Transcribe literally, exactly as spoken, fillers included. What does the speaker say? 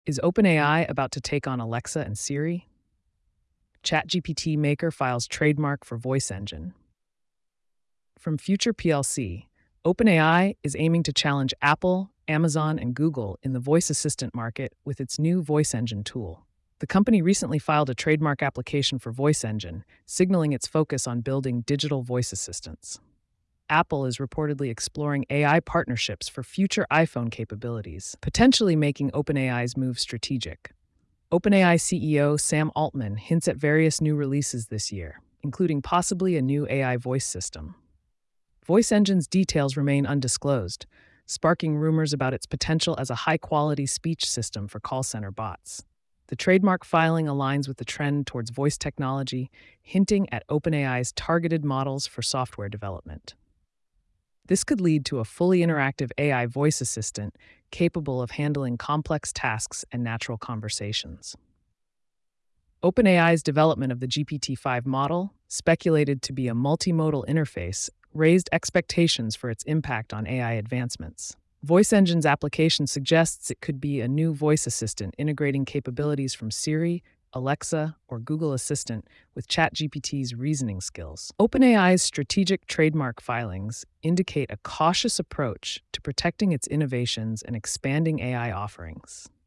Is OpenAI about to take on Alexa and Siri? ChatGPT maker files trademark for voice engine. From Future P L C, OpenAI is aiming to challenge Apple, Amazon, and Google in the voice assistant market with its new voice engine tool. The company recently filed a trademark application for voice engine, signaling its focus on building digital voice assistants. Apple is reportedly exploring A I partnerships for future iPhone capabilities, potentially making OpenAI's move strategic. OpenAI C E O Sam Altman hints at various new releases this year, including possibly a new A I voice system. Voice Engine's details remain undisclosed, sparking rumors about its potential as a high-quality speech system for call center bots. The trademark filing aligns with the trend towards voice technology, hinting at OpenAI's targeted models for software development. This could lead to a fully interactive A I voice assistant capable of handling complex tasks and natural conversations. OpenAI's development of the G P T five model, speculated to be a multimodal interface, raised expectations for its impact on A I advancements. Voice Engine's application suggests it could be a new voice assistant integrating capabilities from Siri, Alexa, or Google Assistant with ChatGPT's reasoning skills. OpenAI's strategic trademark filings indicate a cautious approach to protecting its innovations and expanding A I offerings.